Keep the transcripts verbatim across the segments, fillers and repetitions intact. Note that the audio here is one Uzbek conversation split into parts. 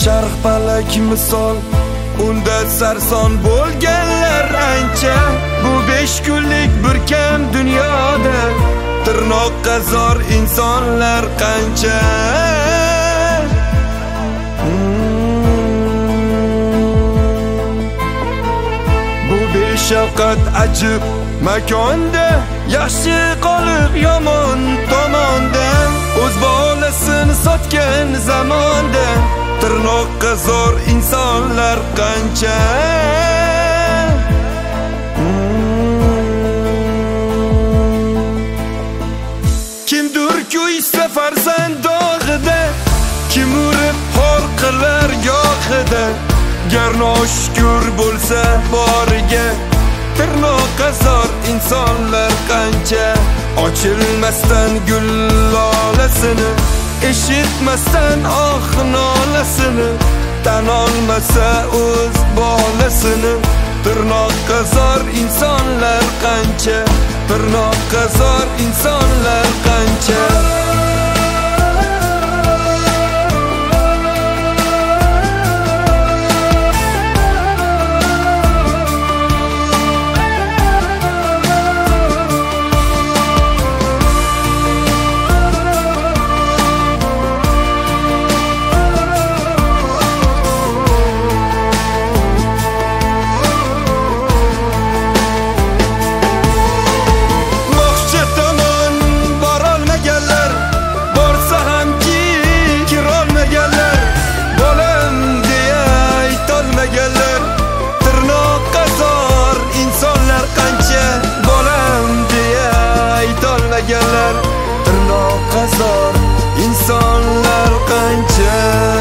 charx palak misol, unda sarson bo'lganlar ancha. Bu besh kunlik bir kam dunyoda tirnoqqa zor insonlar qancha. Bu beshafqat ajib makonda yaxshi qolib yomon tomonda, o'z bolasini sotgan zamonda tirnoqqa zor insonlar qancha. Kimdir kuysa farzand dog'ida, kim urib xor qilar gohida, gar noshukur bo'lsa boriga tirnoqqa zor insonlar qancha. Ochilmasdan gul lolasini, eshitmasdan oh nolasini, tan olmasa o'z bolasini tirnoqqa zor insonlar qancha. Tirnoqqa zor insonlar qancha. Tirnoqqa zor insonlar qancha.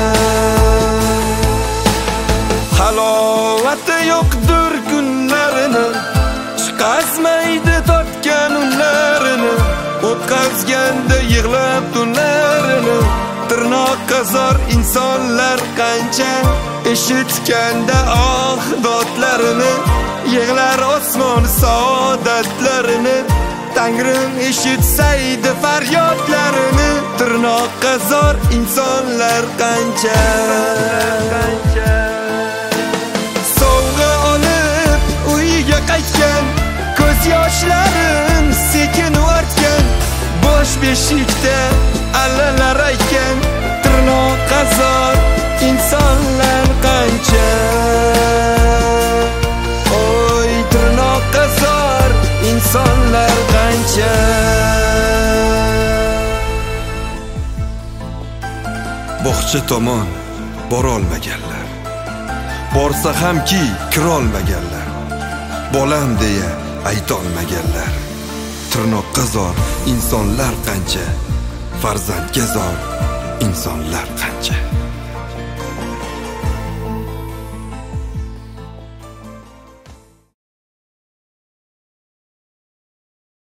Halovati yo'qdir kunlarini, chiqazmaydi totgan unlarini, o'tkazganda yig'lab tunlarini. Tirnoqqa zor insonlar qancha. Eshitganda oh dodlarini, yig'lar osmon saodatlarini. Tangrim eshitsaydi faryodlarini. Tirnoqqa zor insonlar qancha. Sovg'a olib uyiga qaytgan, ko'z yoshlarim sekin artgan, bosh beshikda allalar aytgan. Tirnoqqa zor insonlar qancha. Oy, tirnoqqa zor insonlar qancha. Bog'cha tomon borolmaganlar, borsa hamki kirolmaganlar, bolam deya aytolmaganlar. Tirnoqqa zor insonlar qancha. Farzandga zor insonlar qancha.